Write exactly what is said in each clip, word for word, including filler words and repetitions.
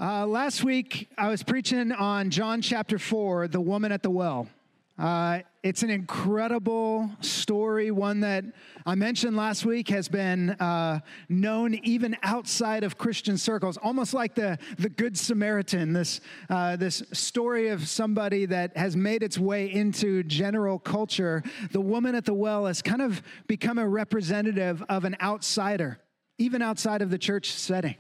Uh, last week, I was preaching on John chapter four, the woman at the well. Uh, it's an incredible story, one that I mentioned last week has been uh, known even outside of Christian circles, almost like the, the Good Samaritan, this, uh, this story of somebody that has made its way into general culture. The woman at the well has kind of become a representative of an outsider, even outside of the church setting.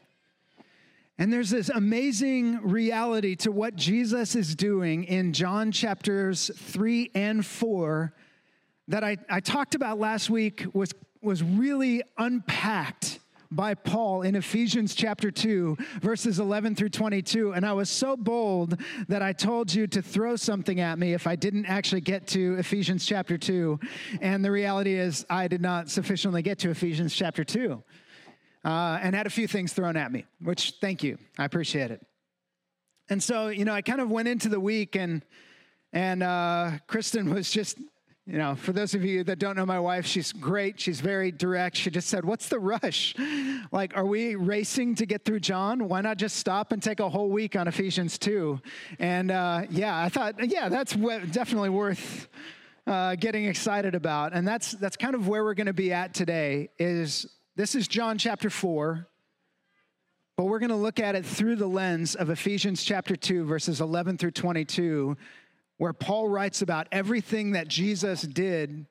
And there's this amazing reality to what Jesus is doing in John chapters three and four that I, I talked about last week was, was really unpacked by Paul in Ephesians chapter two, verses eleven through twenty-two. And I was so bold that I told you to throw something at me if I didn't actually get to Ephesians chapter two. And the reality is I did not sufficiently get to Ephesians chapter two. Uh, and had a few things thrown at me, which thank you. I appreciate it. And so, you know, I kind of went into the week and, and uh, Kristen was just, you know, for those of you that don't know my wife, she's great. She's very direct. She just said, what's the rush? Like, are we racing to get through John? Why not just stop and take a whole week on Ephesians two? And uh, yeah, I thought, yeah, that's definitely worth uh, getting excited about. And that's, that's kind of where we're going to be at today is this is John chapter four, but we're going to look at it through the lens of Ephesians chapter two, verses eleven through twenty-two, where Paul writes about everything that Jesus did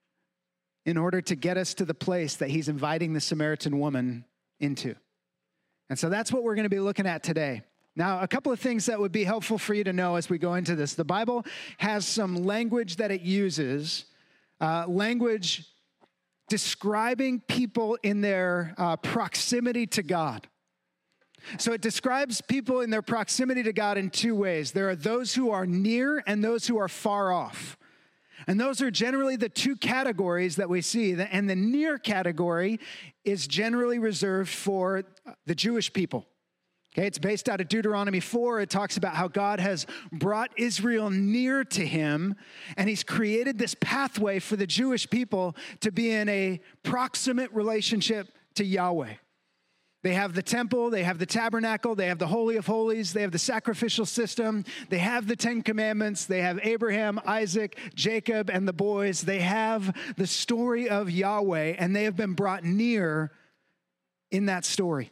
in order to get us to the place that he's inviting the Samaritan woman into. And so that's what we're going to be looking at today. Now, a couple of things that would be helpful for you to know as we go into this. The Bible has some language that it uses, uh, language describing people in their uh, proximity to God. So it describes people in their proximity to God in two ways. There are those who are near and those who are far off. And those are generally the two categories that we see. And the near category is generally reserved for the Jewish people. Okay, it's based out of Deuteronomy four. It talks about how God has brought Israel near to him, and he's created this pathway for the Jewish people to be in a proximate relationship to Yahweh. They have the temple, they have the tabernacle, they have the Holy of Holies, they have the sacrificial system, they have the Ten Commandments, they have Abraham, Isaac, Jacob, and the boys. They have the story of Yahweh, and they have been brought near in that story.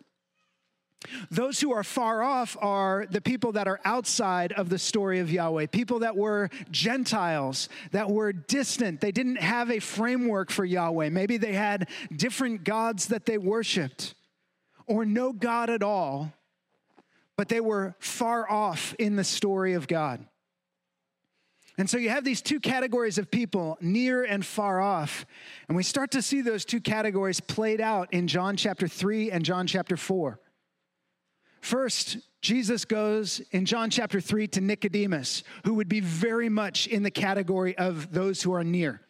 Those who are far off are the people that are outside of the story of Yahweh, people that were Gentiles, that were distant. They didn't have a framework for Yahweh. Maybe they had different gods that they worshiped or no God at all, but they were far off in the story of God. And so you have these two categories of people, near and far off. And we start to see those two categories played out in John chapter three and John chapter four. First, Jesus goes in John chapter three to Nicodemus, who would be very much in the category of those who are near.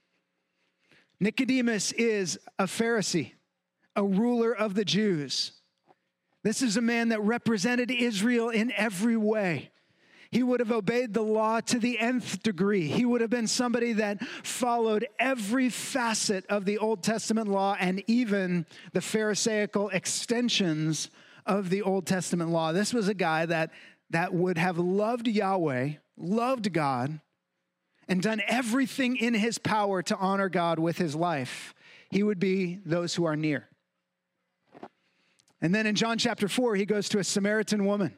Nicodemus is a Pharisee, a ruler of the Jews. This is a man that represented Israel in every way. He would have obeyed the law to the nth degree. He would have been somebody that followed every facet of the Old Testament law and even the Pharisaical extensions of the Old Testament law. This was a guy that, that would have loved Yahweh, loved God, and done everything in his power to honor God with his life. He would be those who are near. And then in John chapter four, he goes to a Samaritan woman.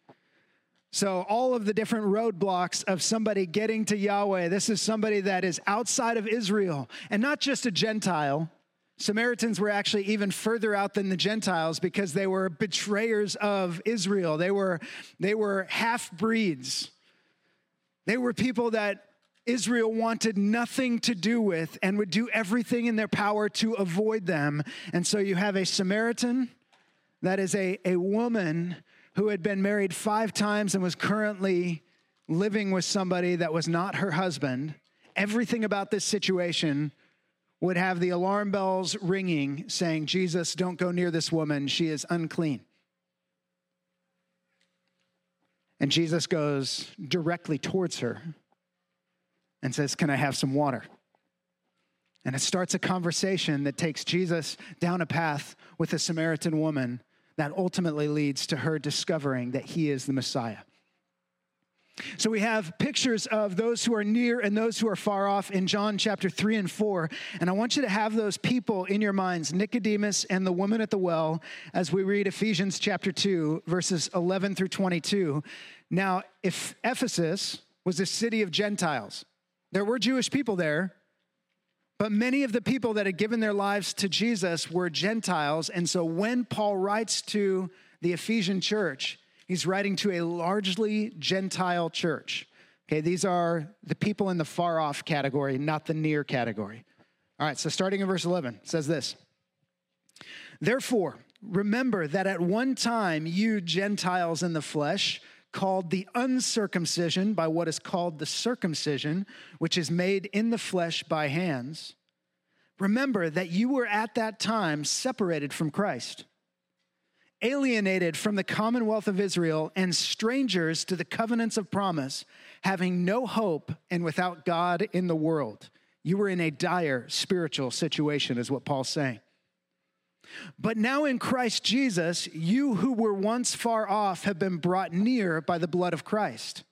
So all of the different roadblocks of somebody getting to Yahweh, this is somebody that is outside of Israel and not just a Gentile. Samaritans were actually even further out than the Gentiles because they were betrayers of Israel. They were, they were half-breeds. They were people that Israel wanted nothing to do with and would do everything in their power to avoid them. And so you have a Samaritan that is a, a woman who had been married five times and was currently living with somebody that was not her husband. Everything about this situation would have the alarm bells ringing saying, Jesus, don't go near this woman. She is unclean. And Jesus goes directly towards her and says, can I have some water? And it starts a conversation that takes Jesus down a path with a Samaritan woman that ultimately leads to her discovering that he is the Messiah. So we have pictures of those who are near and those who are far off in John chapter three and four. And I want you to have those people in your minds, Nicodemus and the woman at the well, as we read Ephesians chapter two, verses eleven through twenty-two. Now, if Ephesus was a city of Gentiles, there were Jewish people there, but many of the people that had given their lives to Jesus were Gentiles. And so when Paul writes to the Ephesian church, he's writing to a largely Gentile church. Okay, these are the people in the far off category, not the near category. All right, so starting in verse eleven, it says this. Therefore, remember that at one time you Gentiles in the flesh, called the uncircumcision by what is called the circumcision, which is made in the flesh by hands. Remember that you were at that time separated from Christ, alienated from the commonwealth of Israel, and strangers to the covenants of promise, having no hope and without God in the world. You were in a dire spiritual situation, is what Paul's saying. But now in Christ Jesus, you who were once far off have been brought near by the blood of Christ.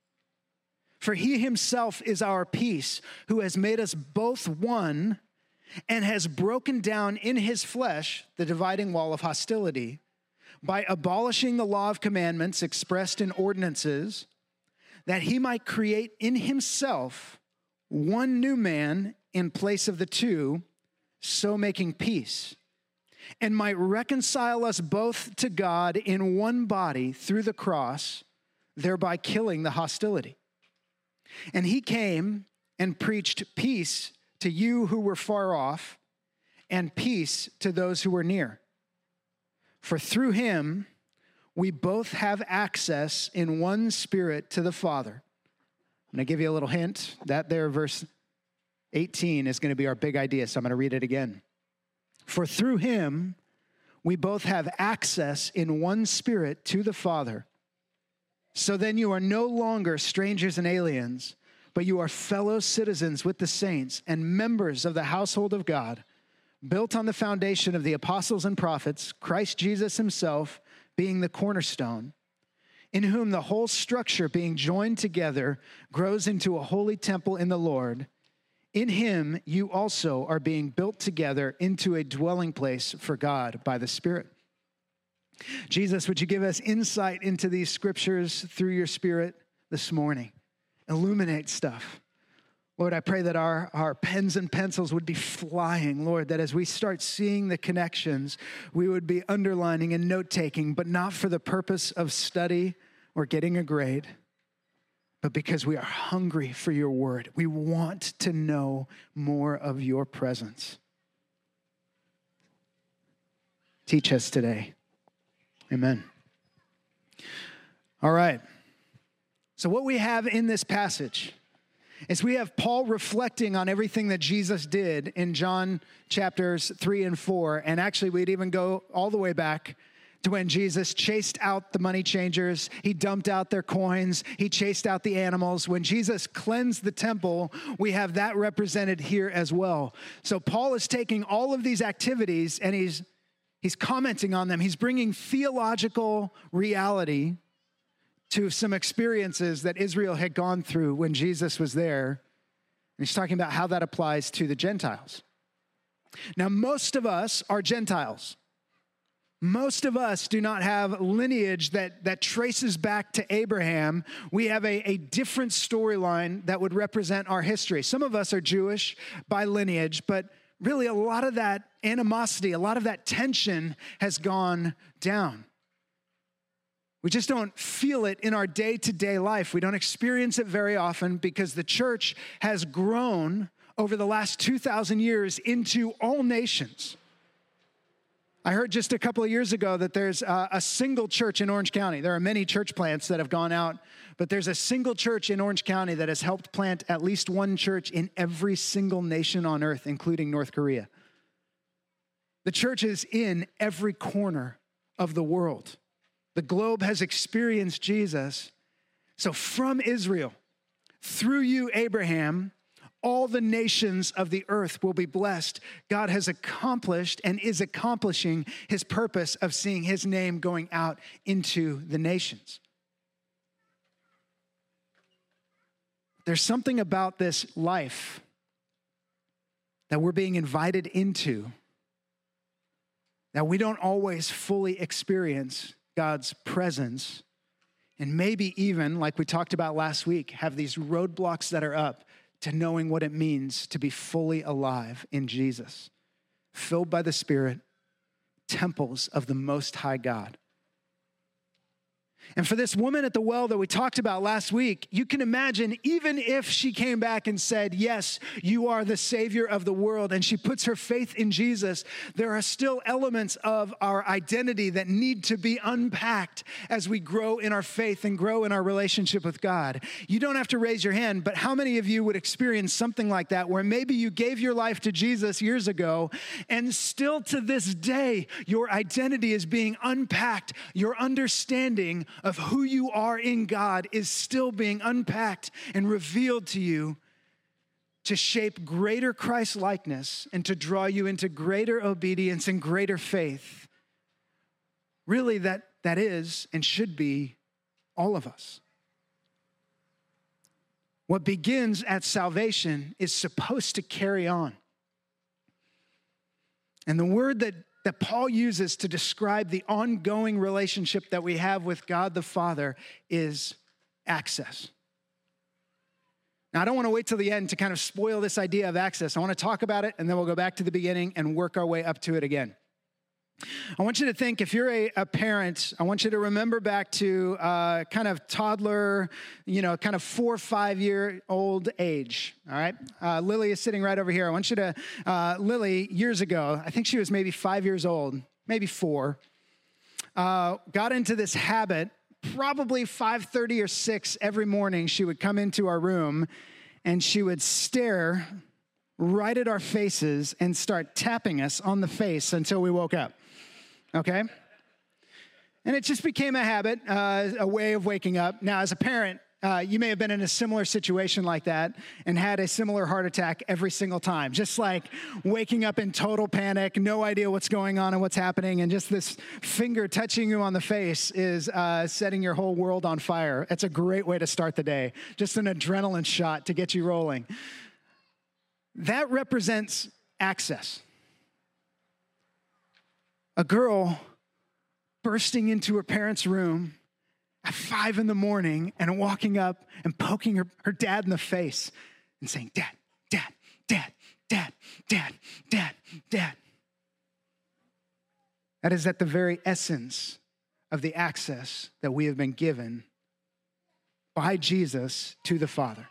For he himself is our peace, who has made us both one and has broken down in his flesh the dividing wall of hostility by abolishing the law of commandments expressed in ordinances, that he might create in himself one new man in place of the two, so making peace, and might reconcile us both to God in one body through the cross, thereby killing the hostility. And he came and preached peace to you who were far off, and peace to those who were near. For through him, we both have access in one spirit to the Father. I'm going to give you a little hint. That there, verse eighteen, is going to be our big idea, so I'm going to read it again. For through him, we both have access in one spirit to the Father. So then you are no longer strangers and aliens, but you are fellow citizens with the saints and members of the household of God, built on the foundation of the apostles and prophets, Christ Jesus himself being the cornerstone, in whom the whole structure being joined together grows into a holy temple in the Lord. In him, you also are being built together into a dwelling place for God by the Spirit. Jesus, would you give us insight into these scriptures through your Spirit this morning? Illuminate stuff. Lord, I pray that our, our pens and pencils would be flying, Lord, that as we start seeing the connections, we would be underlining and note-taking, but not for the purpose of study or getting a grade, but because we are hungry for your word. We want to know more of your presence. Teach us today. Amen. All right. So what we have in this passage is we have Paul reflecting on everything that Jesus did in John chapters three and four. And actually, we'd even go all the way back to when Jesus chased out the money changers. He dumped out their coins. He chased out the animals. When Jesus cleansed the temple, we have that represented here as well. So Paul is taking all of these activities and he's, he's commenting on them. He's bringing theological reality to some experiences that Israel had gone through when Jesus was there. And he's talking about how that applies to the Gentiles. Now, most of us are Gentiles. Most of us do not have lineage that, that traces back to Abraham. We have a, a different storyline that would represent our history. Some of us are Jewish by lineage, but really a lot of that animosity, a lot of that tension has gone down. We just don't feel it in our day-to-day life. We don't experience it very often because the church has grown over the last two thousand years into all nations. I heard just a couple of years ago that there's a, a single church in Orange County. There are many church plants that have gone out, but there's a single church in Orange County that has helped plant at least one church in every single nation on earth, including North Korea. The church is in every corner of the world. The globe has experienced Jesus. So from Israel, through you, Abraham, all the nations of the earth will be blessed. God has accomplished and is accomplishing his purpose of seeing his name going out into the nations. There's something about this life that we're being invited into that we don't always fully experience God's presence, and maybe even, like we talked about last week, have these roadblocks that are up to knowing what it means to be fully alive in Jesus, filled by the Spirit, temples of the Most High God. And for this woman at the well that we talked about last week, you can imagine, even if she came back and said, yes, you are the Savior of the world, and she puts her faith in Jesus, there are still elements of our identity that need to be unpacked as we grow in our faith and grow in our relationship with God. You don't have to raise your hand, but how many of you would experience something like that, where maybe you gave your life to Jesus years ago, and still to this day, your identity is being unpacked, your understanding of who you are in God is still being unpacked and revealed to you to shape greater Christ-likeness and to draw you into greater obedience and greater faith. Really, that, that is and should be all of us. What begins at salvation is supposed to carry on. And the word that that Paul uses to describe the ongoing relationship that we have with God the Father is access. Now, I don't want to wait till the end to kind of spoil this idea of access. I want to talk about it, and then we'll go back to the beginning and work our way up to it again. I want you to think, if you're a, a parent, I want you to remember back to uh, kind of toddler, you know, kind of four or five-year-old age, all right? Uh, Lily is sitting right over here. I want you to, uh, Lily, years ago, I think she was maybe five years old, maybe four, uh, got into this habit, probably five thirty or six every morning. She would come into our room, and she would stare right at our faces and start tapping us on the face until we woke up. Okay? And it just became a habit, uh, a way of waking up. Now, as a parent, uh, you may have been in a similar situation like that and had a similar heart attack every single time. Just like waking up in total panic, no idea what's going on and what's happening, and just this finger touching you on the face is uh, setting your whole world on fire. It's a great way to start the day. Just an adrenaline shot to get you rolling. That represents access. A girl bursting into her parents' room at five in the morning and walking up and poking her, her dad in the face and saying, Dad, Dad, Dad, Dad, Dad, Dad, Dad. That is at the very essence of the access that we have been given by Jesus to the Father.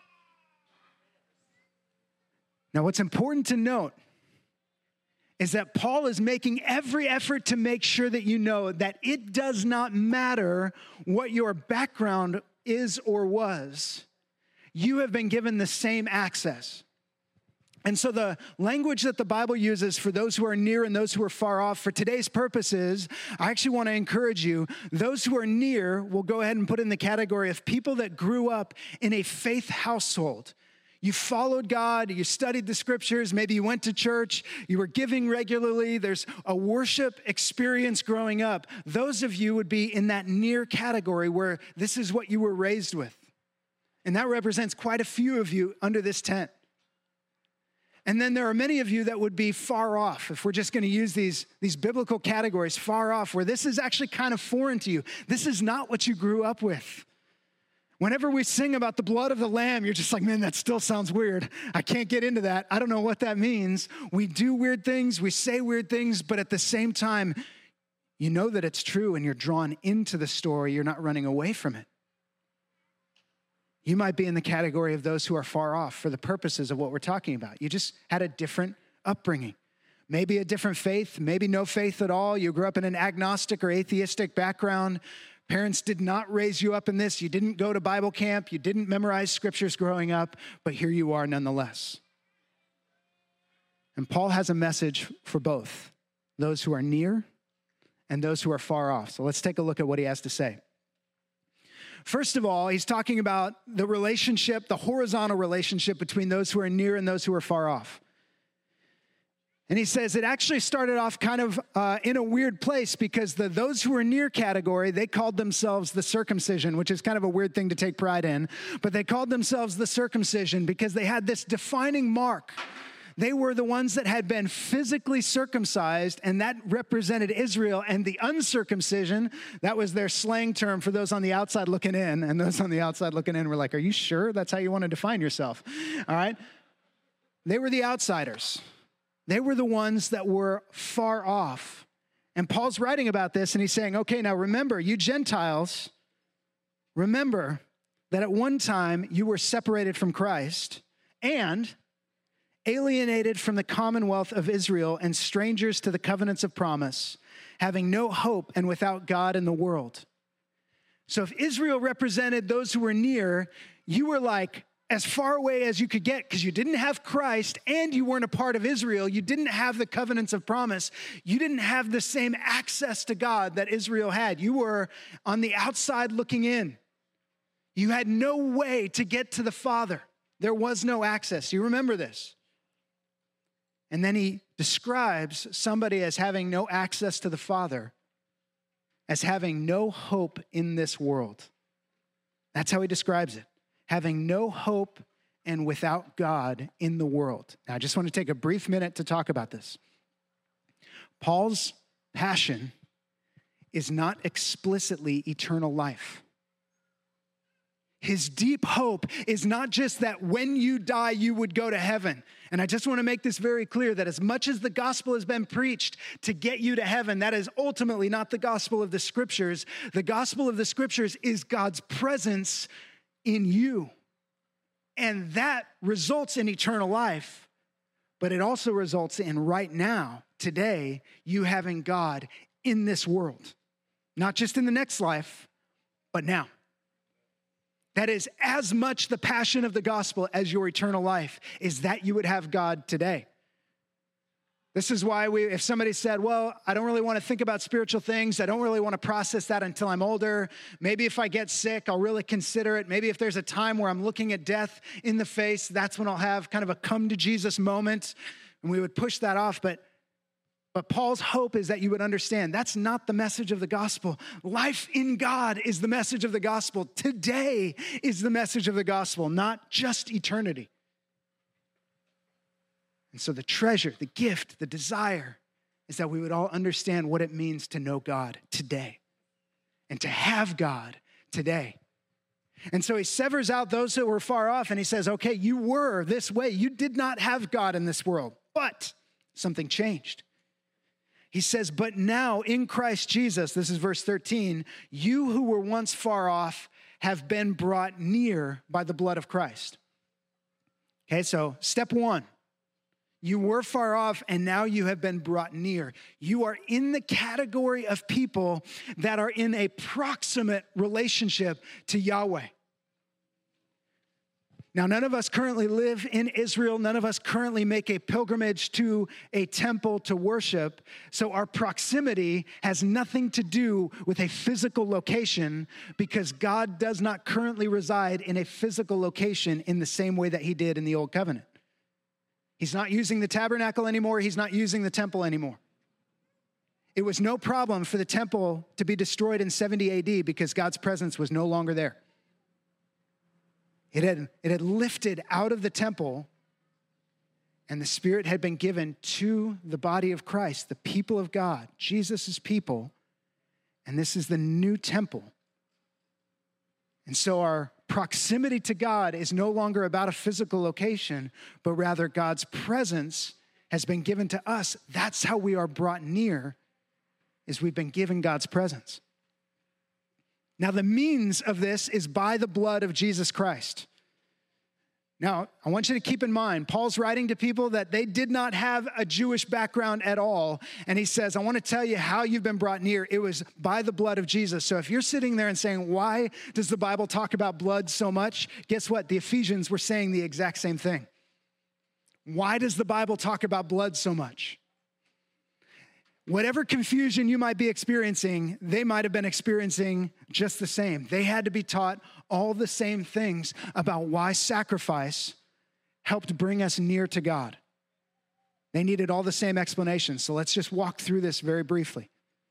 Now, what's important to note is that Paul is making every effort to make sure that you know that it does not matter what your background is or was. You have been given the same access. And so the language that the Bible uses for those who are near and those who are far off, for today's purposes, I actually want to encourage you, those who are near, we'll go ahead and put in the category of people that grew up in a faith household. You followed God, you studied the scriptures, maybe you went to church, you were giving regularly, there's a worship experience growing up. Those of you would be in that near category where this is what you were raised with. And that represents quite a few of you under this tent. And then there are many of you that would be far off, if we're just going to use these, these biblical categories, far off, where this is actually kind of foreign to you. This is not what you grew up with. Whenever we sing about the blood of the Lamb, you're just like, man, that still sounds weird. I can't get into that. I don't know what that means. We do weird things, we say weird things, but at the same time, you know that it's true and you're drawn into the story. You're not running away from it. You might be in the category of those who are far off for the purposes of what we're talking about. You just had a different upbringing. Maybe a different faith, maybe no faith at all. You grew up in an agnostic or atheistic background. Parents did not raise you up in this. You didn't go to Bible camp. You didn't memorize scriptures growing up, but here you are nonetheless. And Paul has a message for both, those who are near and those who are far off. So let's take a look at what he has to say. First of all, he's talking about the relationship, the horizontal relationship between those who are near and those who are far off. And he says it actually started off kind of uh, in a weird place because the those who were near category, they called themselves the circumcision, which is kind of a weird thing to take pride in. But they called themselves the circumcision because they had this defining mark. They were the ones that had been physically circumcised, and that represented Israel. And the uncircumcision, that was their slang term for those on the outside looking in. And those on the outside looking in were like, are you sure that's how you want to define yourself? All right. They were the outsiders. They were the ones that were far off. And Paul's writing about this, and he's saying, okay, now remember, you Gentiles, remember that at one time you were separated from Christ and alienated from the commonwealth of Israel and strangers to the covenants of promise, having no hope and without God in the world. So if Israel represented those who were near, you were like as far away as you could get because you didn't have Christ and you weren't a part of Israel. You didn't have the covenants of promise. You didn't have the same access to God that Israel had. You were on the outside looking in. You had no way to get to the Father. There was no access. You remember this. And then he describes somebody as having no access to the Father, as having no hope in this world. That's how he describes it. Having no hope and without God in the world. Now, I just want to take a brief minute to talk about this. Paul's passion is not explicitly eternal life. His deep hope is not just that when you die, you would go to heaven. And I just want to make this very clear that as much as the gospel has been preached to get you to heaven, that is ultimately not the gospel of the scriptures. The gospel of the scriptures is God's presence in you. And that results in eternal life, but it also results in right now, today, you having God in this world. Not just in the next life, but now. That is as much the passion of the gospel as your eternal life, is that you would have God today. This is why we, if somebody said, well, I don't really want to think about spiritual things. I don't really want to process that until I'm older. Maybe if I get sick, I'll really consider it. Maybe if there's a time where I'm looking at death in the face, that's when I'll have kind of a come to Jesus moment. And we would push that off. But, but Paul's hope is that you would understand that's not the message of the gospel. Life in God is the message of the gospel. Today is the message of the gospel, not just eternity. And so the treasure, the gift, the desire is that we would all understand what it means to know God today and to have God today. And so he severs out those who were far off and he says, okay, you were this way. You did not have God in this world, but something changed. He says, but now in Christ Jesus, this is verse thirteen, you who were once far off have been brought near by the blood of Christ. Okay, so step one. You were far off, and now you have been brought near. You are in the category of people that are in a proximate relationship to Yahweh. Now, none of us currently live in Israel. None of us currently make a pilgrimage to a temple to worship. So our proximity has nothing to do with a physical location because God does not currently reside in a physical location in the same way that he did in the Old Covenant. He's not using the tabernacle anymore. He's not using the temple anymore. It was no problem for the temple to be destroyed in seventy A D because God's presence was no longer there. It had, it had lifted out of the temple, and the Spirit had been given to the body of Christ, the people of God, Jesus' people, and this is the new temple. And so our proximity to God is no longer about a physical location, but rather God's presence has been given to us. That's how we are brought near, is we've been given God's presence. Now, the means of this is by the blood of Jesus Christ. Now, I want you to keep in mind, Paul's writing to people that they did not have a Jewish background at all. And he says, I want to tell you how you've been brought near. It was by the blood of Jesus. So if you're sitting there and saying, why does the Bible talk about blood so much? Guess what? The Ephesians were saying the exact same thing. Why does the Bible talk about blood so much? whatever confusion you might be experiencing, they might have been experiencing just the same. They had to be taught all the same things about why sacrifice helped bring us near to God. They needed all the same explanations. So let's just walk through this very briefly.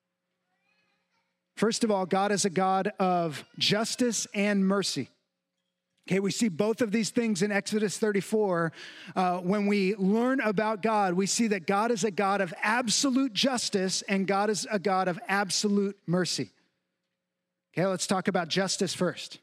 First of all, God is a God of justice and mercy. Okay, we see both of these things in Exodus thirty-four. Uh, when we learn about God, we see that God is a God of absolute justice and God is a God of absolute mercy. Okay, let's talk about justice first.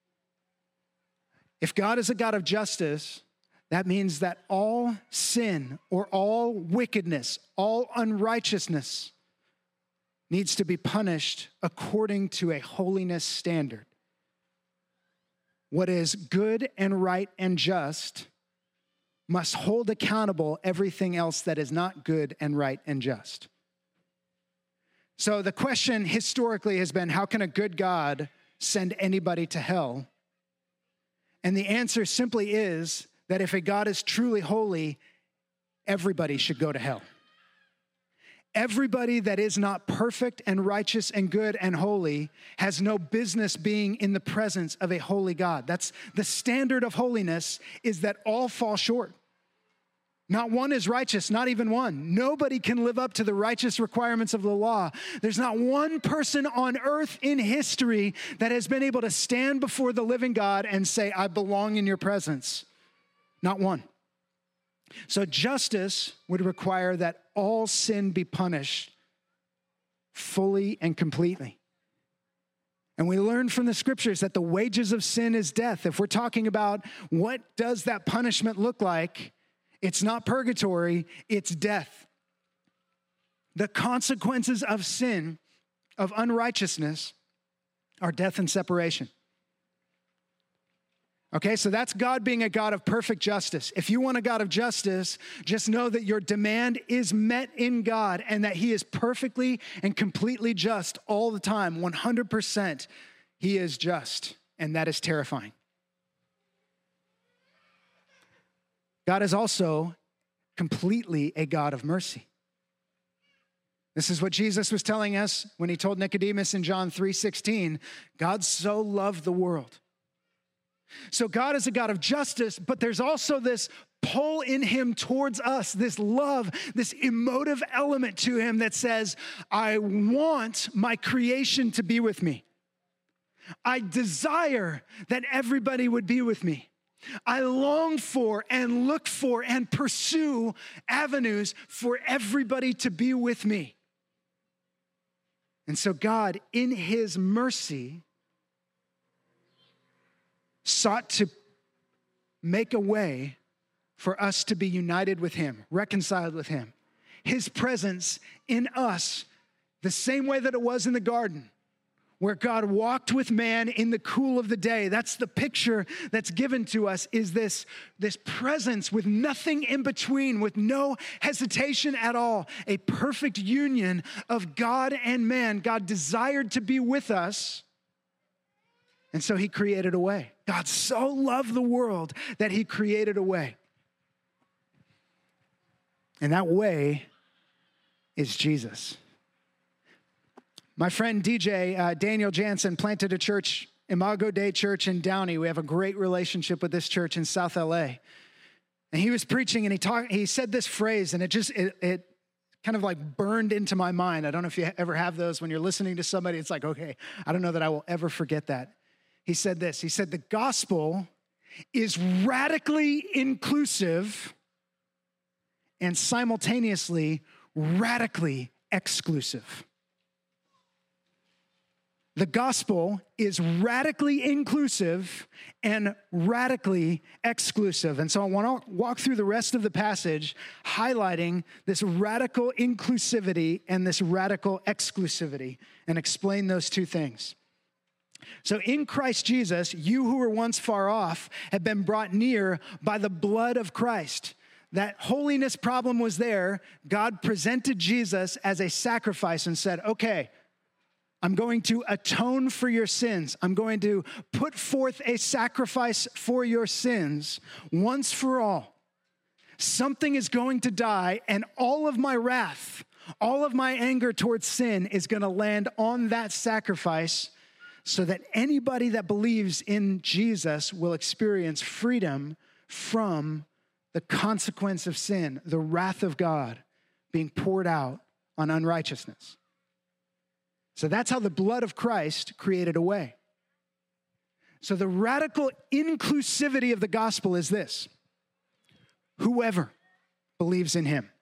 If God is a God of justice, that means that all sin or all wickedness, all unrighteousness needs to be punished according to a holiness standard. What is good and right and just must hold accountable everything else that is not good and right and just. So the question historically has been, how can a good God send anybody to hell? And the answer simply is that if a God is truly holy, everybody should go to hell. Everybody that is not perfect and righteous and good and holy has no business being in the presence of a holy God. That's the standard of holiness, is that all fall short. Not one is righteous, not even one. Nobody can live up to the righteous requirements of the law. There's not one person on earth in history that has been able to stand before the living God and say, I belong in your presence. Not one. So justice would require that all sin be punished fully and completely. And we learn from the scriptures that the wages of sin is death. If we're talking about what does that punishment look like, it's not purgatory, it's death. The consequences of sin, of unrighteousness, are death and separation. Okay, so that's God being a God of perfect justice. If you want a God of justice, just know that your demand is met in God and that he is perfectly and completely just all the time, one hundred percent. He is just, and that is terrifying. God is also completely a God of mercy. This is what Jesus was telling us when he told Nicodemus in John three sixteen, God so loved the world. So God is a God of justice, but there's also this pull in him towards us, this love, this emotive element to him that says, I want my creation to be with me. I desire that everybody would be with me. I long for and look for and pursue avenues for everybody to be with me. And so God, in his mercy, sought to make a way for us to be united with him, reconciled with him. His presence in us, the same way that it was in the garden, where God walked with man in the cool of the day. That's the picture that's given to us, is this, this presence with nothing in between, with no hesitation at all, a perfect union of God and man. God desired to be with us, and so he created a way. God so loved the world that he created a way. And that way is Jesus. My friend D J, uh, Daniel Jansen, planted a church, Imago Dei Church in Downey. We have a great relationship with this church in South L A. And he was preaching and he talked, he said this phrase, and it just, it, it kind of like burned into my mind. I don't know if you ever have those when you're listening to somebody. It's like, okay, I don't know that I will ever forget that. He said this, he said, the gospel is radically inclusive and simultaneously radically exclusive. The gospel is radically inclusive and radically exclusive. And so I want to walk through the rest of the passage highlighting this radical inclusivity and this radical exclusivity and explain those two things. So in Christ Jesus, you who were once far off have been brought near by the blood of Christ. That holiness problem was there. God presented Jesus as a sacrifice and said, okay, I'm going to atone for your sins. I'm going to put forth a sacrifice for your sins once for all. Something is going to die, and all of my wrath, All of my anger towards sin is going to land on that sacrifice so that anybody that believes in Jesus will experience freedom from the consequence of sin, the wrath of God being poured out on unrighteousness. So that's how the blood of Christ created a way. So the radical inclusivity of the gospel is this: whoever believes in him.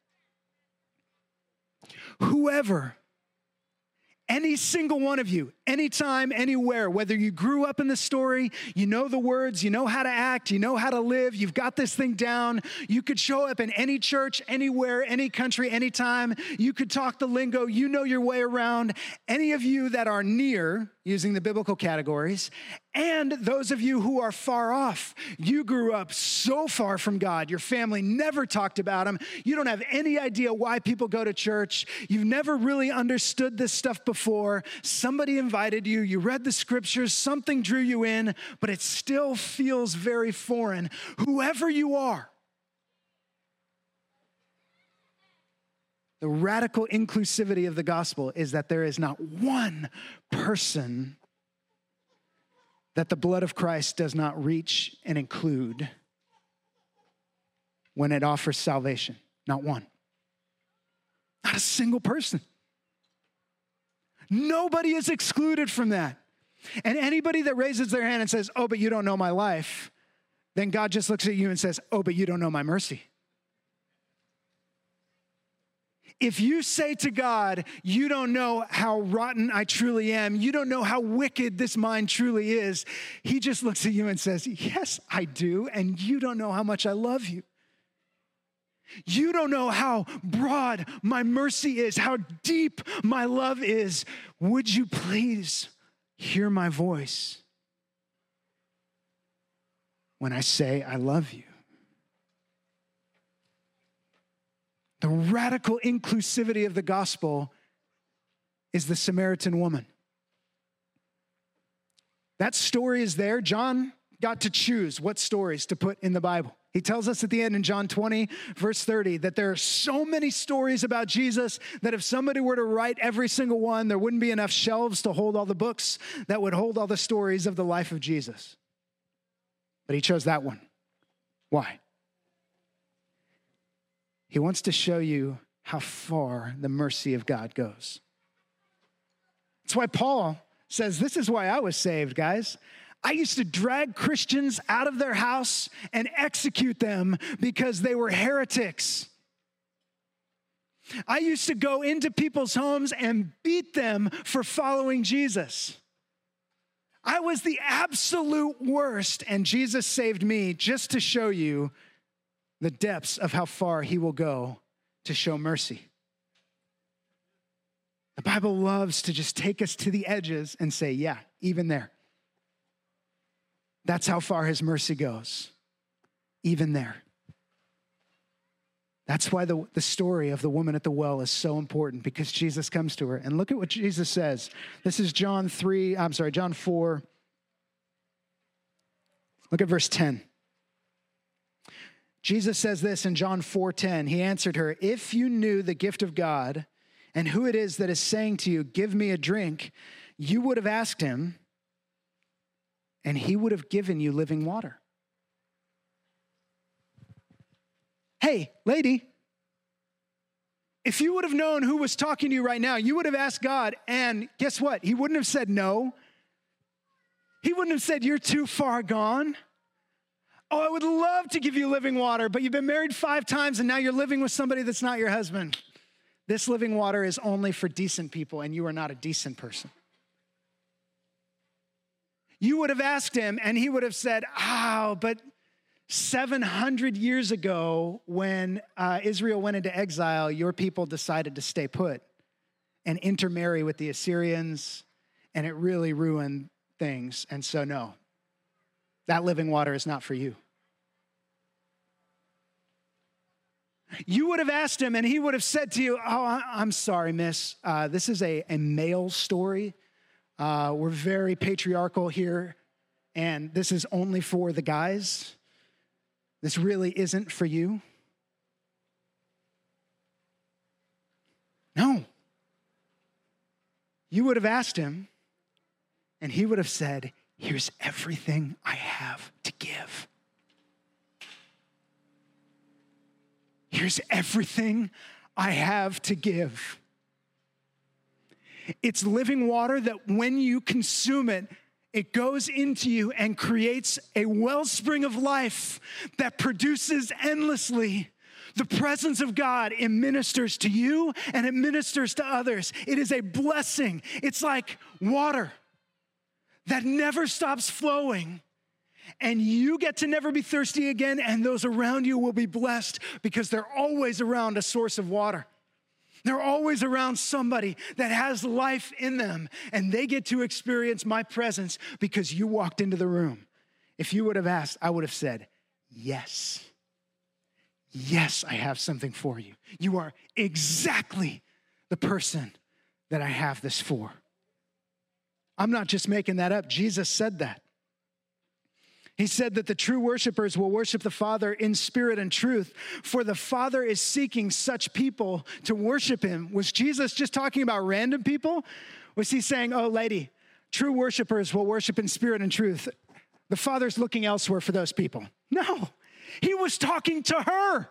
Whoever, any single one of you, anytime, anywhere, whether you grew up in the story, you know the words, you know how to act, you know how to live, you've got this thing down, you could show up in any church, anywhere, any country, anytime, you could talk the lingo, you know your way around. Any of you that are near, using the biblical categories, and those of you who are far off, you grew up so far from God. Your family never talked about him. You don't have any idea why people go to church. You've never really understood this stuff before. Somebody invited you. You read the scriptures. Something drew you in, but it still feels very foreign. Whoever you are, the radical inclusivity of the gospel is that there is not one person that the blood of Christ does not reach and include when it offers salvation. Not one. Not a single person. Nobody is excluded from that. And anybody that raises their hand and says, oh, but you don't know my life, then God just looks at you and says, oh, but you don't know my mercy. If you say to God, you don't know how rotten I truly am, you don't know how wicked this mind truly is, he just looks at you and says, yes, I do, and you don't know how much I love you. You don't know how broad my mercy is, how deep my love is. Would you please hear my voice when I say I love you? The radical inclusivity of the gospel is the Samaritan woman. That story is there. John got to choose what stories to put in the Bible. He tells us at the end in John twenty, verse thirty, that there are so many stories about Jesus that if somebody were to write every single one, there wouldn't be enough shelves to hold all the books that would hold all the stories of the life of Jesus. But he chose that one. Why? He wants to show you how far the mercy of God goes. That's why Paul says, this is why I was saved, guys. I used to drag Christians out of their house and execute them because they were heretics. I used to go into people's homes and beat them for following Jesus. I was the absolute worst, and Jesus saved me just to show you the depths of how far he will go to show mercy. The Bible loves to just take us to the edges and say, yeah, even there. That's how far his mercy goes, even there. That's why the, the story of the woman at the well is so important, because Jesus comes to her. And look at what Jesus says. This is John three, I'm sorry, John four. Look at verse ten. Jesus says this in John four ten. He answered her, if you knew the gift of God and who it is that is saying to you, give me a drink, you would have asked him, and he would have given you living water. Hey, lady, if you would have known who was talking to you right now, you would have asked God, and guess what? He wouldn't have said no. He wouldn't have said, you're too far gone. Oh, I would love to give you living water, but you've been married five times and now you're living with somebody that's not your husband. This living water is only for decent people, and you are not a decent person. You would have asked him, and he would have said, oh, but seven hundred years ago when uh, Israel went into exile, your people decided to stay put and intermarry with the Assyrians, and it really ruined things. And so, no, that living water is not for you. You would have asked him, and he would have said to you, oh, I'm sorry, miss. Uh, this is a, a male story. Uh, we're very patriarchal here, and this is only for the guys. This really isn't for you. you would have asked him, and he would have said, here's everything I have to give. Here's everything I have to give. It's living water that when you consume it, it goes into you and creates a wellspring of life that produces endlessly. The presence of God, it ministers to you and it ministers to others. It is a blessing. It's like water that never stops flowing. And you get to never be thirsty again, and those around you will be blessed because they're always around a source of water. They're always around somebody that has life in them, and they get to experience my presence because you walked into the room. If you would have asked, I would have said, yes. Yes, I have something for you. You are exactly the person that I have this for. I'm not just making that up. Jesus said that. He said that the true worshipers will worship the Father in spirit and truth, for the Father is seeking such people to worship him. Was Jesus just talking about random people? Was he saying, oh, lady, true worshipers will worship in spirit and truth? The Father's looking elsewhere for those people. No, he was talking to her.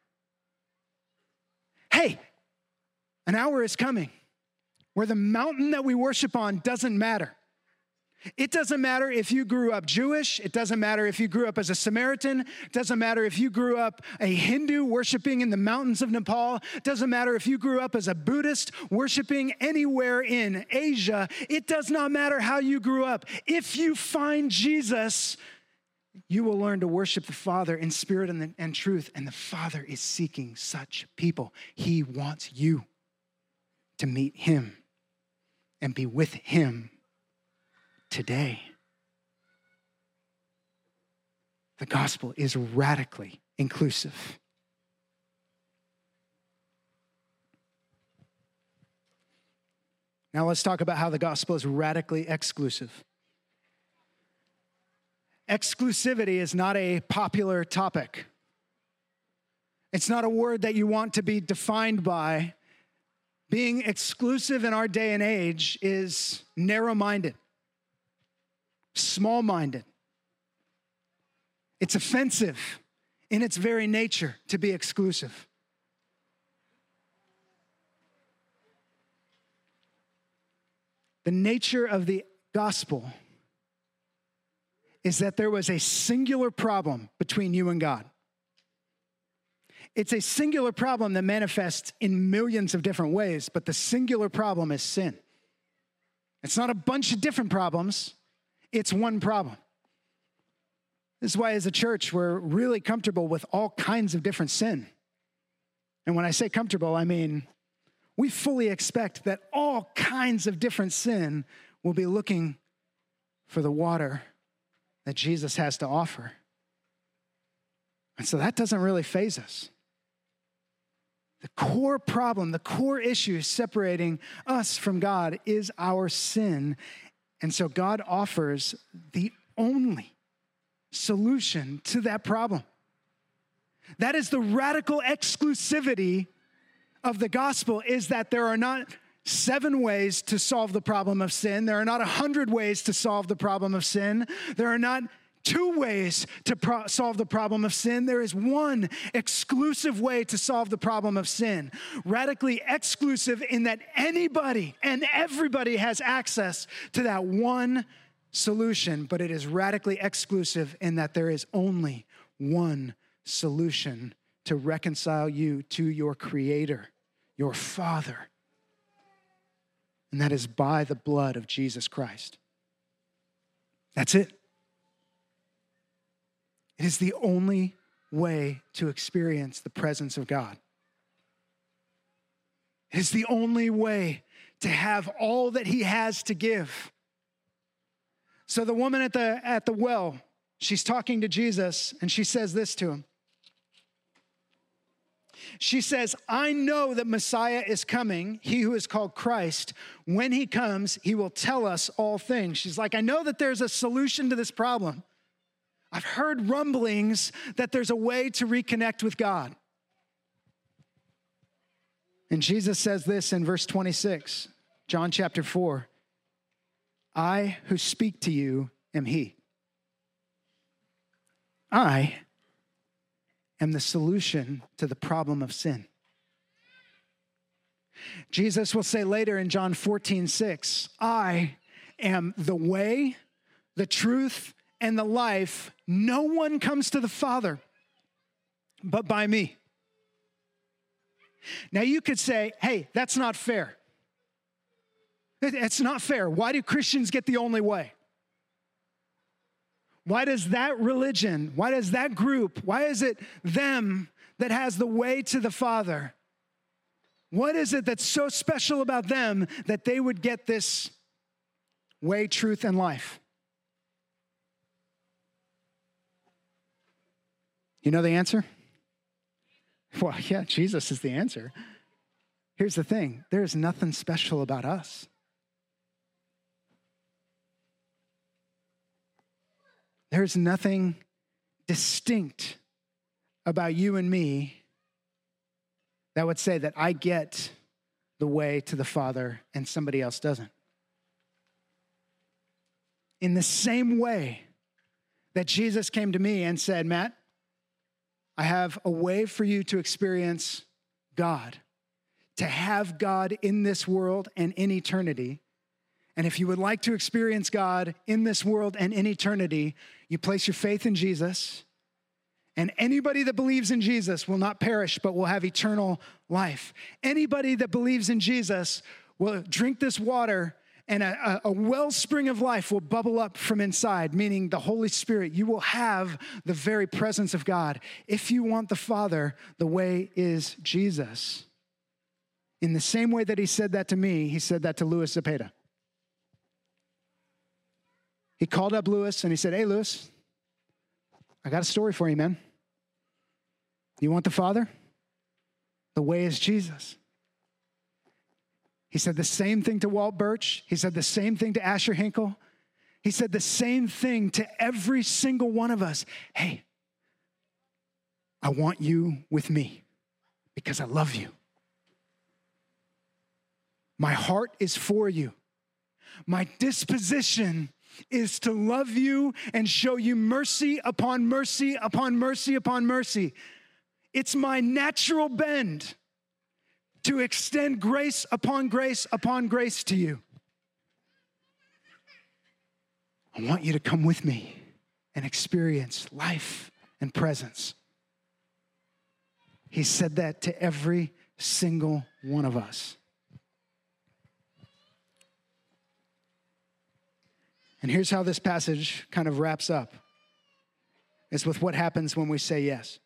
Hey, an hour is coming where the mountain that we worship on doesn't matter. It doesn't matter if you grew up Jewish. It doesn't matter if you grew up as a Samaritan. It doesn't matter if you grew up a Hindu worshiping in the mountains of Nepal. It doesn't matter if you grew up as a Buddhist worshiping anywhere in Asia. It does not matter how you grew up. If you find Jesus, you will learn to worship the Father in spirit and, the, and truth. And the Father is seeking such people. He wants you to meet him and be with him today. The gospel is radically inclusive. Now let's talk about how the gospel is radically exclusive. Exclusivity is not a popular topic. It's not a word that you want to be defined by. Being exclusive in our day and age is narrow-minded, small-minded. It's offensive in its very nature to be exclusive. The nature of the gospel is that there was a singular problem between you and God. It's a singular problem that manifests in millions of different ways, but the singular problem is sin. It's not a bunch of different problems. It's one problem. This is why as a church, we're really comfortable with all kinds of different sin. And when I say comfortable, I mean we fully expect that all kinds of different sin will be looking for the water that Jesus has to offer. And so that doesn't really faze us. The core problem, the core issue separating us from God is our sin. And so God offers the only solution to that problem. That is the radical exclusivity of the gospel, is that there are not seven ways to solve the problem of sin. There are not a hundred ways to solve the problem of sin. There are not two ways to pro- solve the problem of sin. There is one exclusive way to solve the problem of sin. Radically exclusive in that anybody and everybody has access to that one solution, but it is radically exclusive in that there is only one solution to reconcile you to your Creator, your Father. And that is by the blood of Jesus Christ. That's it. It is the only way to experience the presence of God. It is the only way to have all that he has to give. So the woman at the, at the well, she's talking to Jesus, and she says this to him. She says, I know that Messiah is coming, he who is called Christ. When he comes, he will tell us all things. She's like, I know that there's a solution to this problem. I've heard rumblings that there's a way to reconnect with God. And Jesus says this in verse twenty-six. John chapter four, I who speak to you am he. I am the solution to the problem of sin. Jesus will say later in John fourteen six, I am the way, the truth, and the life. No one comes to the Father but by me. Now you could say, hey, that's not fair. It's not fair. Why do Christians get the only way? Why does that religion, why does that group, why is it them that has the way to the Father? What is it that's so special about them that they would get this way, truth, and life? You know the answer? Well, yeah, Jesus is the answer. Here's the thing. There's nothing special about us. There's nothing distinct about you and me that would say that I get the way to the Father and somebody else doesn't. In the same way that Jesus came to me and said, Matt, I have a way for you to experience God, to have God in this world and in eternity. And if you would like to experience God in this world and in eternity, you place your faith in Jesus. And anybody that believes in Jesus will not perish, but will have eternal life. Anybody that believes in Jesus will drink this water, and a, a, a wellspring of life will bubble up from inside, meaning the Holy Spirit. You will have the very presence of God. If you want the Father, the way is Jesus. In the same way that he said that to me, he said that to Louis Zepeda. He called up Louis and he said, hey, Louis, I got a story for you, man. You want the Father? The way is Jesus. He said the same thing to Walt Birch. He said the same thing to Asher Hinkle. He said the same thing to every single one of us. Hey, I want you with me because I love you. My heart is for you. My disposition is to love you and show you mercy upon mercy upon mercy upon mercy. It's my natural bend to extend grace upon grace upon grace to you. I want you to come with me and experience life and presence. He said that to every single one of us. And here's how this passage kind of wraps up. It's with what happens when we say yes.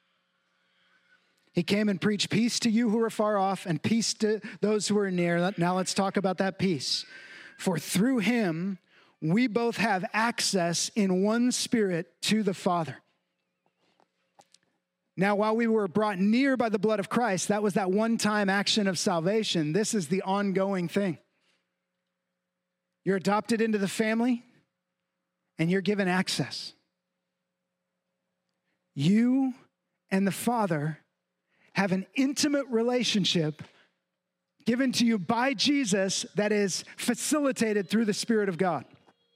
He came and preached peace to you who are far off and peace to those who are near. Now let's talk about that peace. For through him, we both have access in one spirit to the Father. Now, while we were brought near by the blood of Christ, that was that one-time action of salvation. This is the ongoing thing. You're adopted into the family, and you're given access. You and the Father have an intimate relationship given to you by Jesus that is facilitated through the Spirit of God.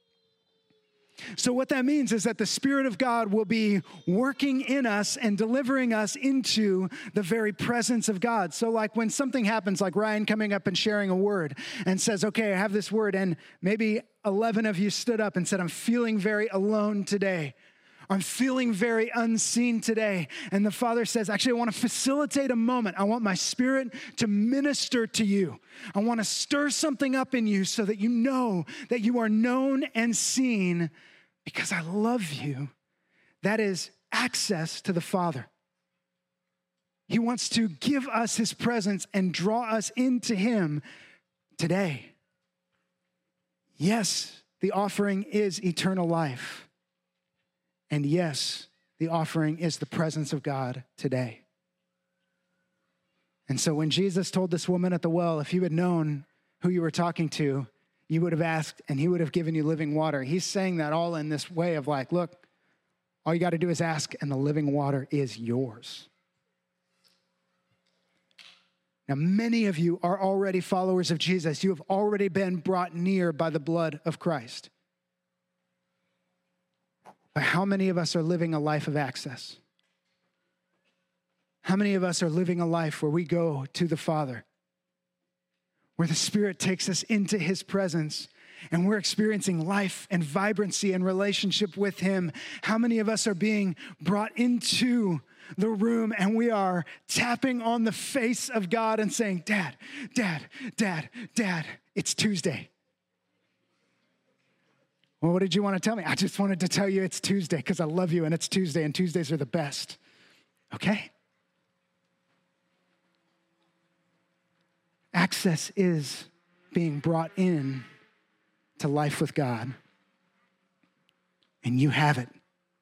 So what that means is that the Spirit of God will be working in us and delivering us into the very presence of God. So like when something happens, like Ryan coming up and sharing a word and says, okay, I have this word, and maybe eleven of you stood up and said, I'm feeling very alone today. I'm feeling very unseen today. And the Father says, actually, I want to facilitate a moment. I want my Spirit to minister to you. I want to stir something up in you so that you know that you are known and seen because I love you. That is access to the Father. He wants to give us his presence and draw us into him today. Yes, the offering is eternal life. And yes, the offering is the presence of God today. And so when Jesus told this woman at the well, if you had known who you were talking to, you would have asked and he would have given you living water. He's saying that all in this way of like, look, all you got to do is ask and the living water is yours. Now, many of you are already followers of Jesus. You have already been brought near by the blood of Christ. But how many of us are living a life of access? How many of us are living a life where we go to the Father, where the Spirit takes us into his presence, and we're experiencing life and vibrancy and relationship with him? How many of us are being brought into the room and we are tapping on the face of God and saying, Dad, Dad, Dad, Dad, it's Tuesday. Well, what did you want to tell me? I just wanted to tell you it's Tuesday because I love you and it's Tuesday and Tuesdays are the best. Okay? Access is being brought in to life with God. And you have it.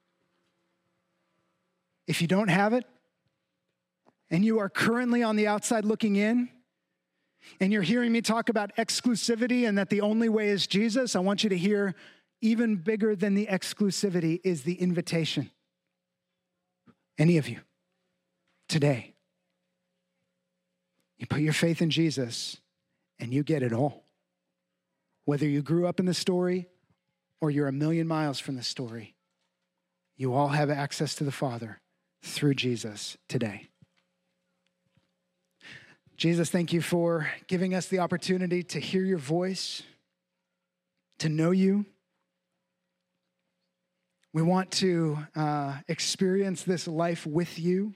If you don't have it, and you are currently on the outside looking in, and you're hearing me talk about exclusivity and that the only way is Jesus, I want you to hear even bigger than the exclusivity is the invitation. Any of you, today, you put your faith in Jesus and you get it all. Whether you grew up in the story or you're a million miles from the story, you all have access to the Father through Jesus today. Jesus, thank you for giving us the opportunity to hear your voice, to know you. We want to uh, experience this life with you.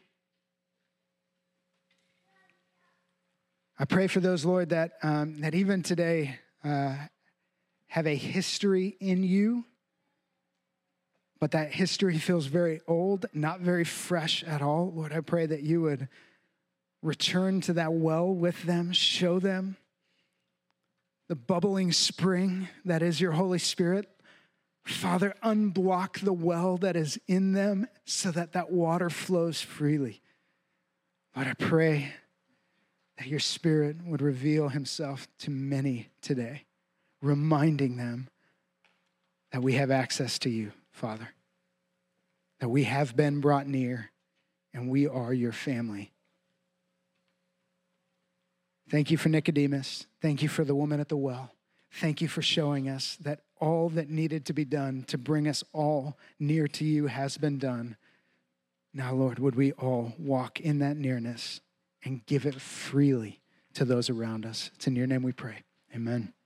I pray for those, Lord, that um, that even today uh, have a history in you, but that history feels very old, not very fresh at all. Lord, I pray that you would return to that well with them, show them the bubbling spring that is your Holy Spirit. Father, unblock the well that is in them so that that water flows freely. Lord, I pray that your Spirit would reveal himself to many today, reminding them that we have access to you, Father, that we have been brought near and we are your family. Thank you for Nicodemus. Thank you for the woman at the well. Thank you for showing us that all that needed to be done to bring us all near to you has been done. Now, Lord, would we all walk in that nearness and give it freely to those around us. It's in your name we pray. Amen.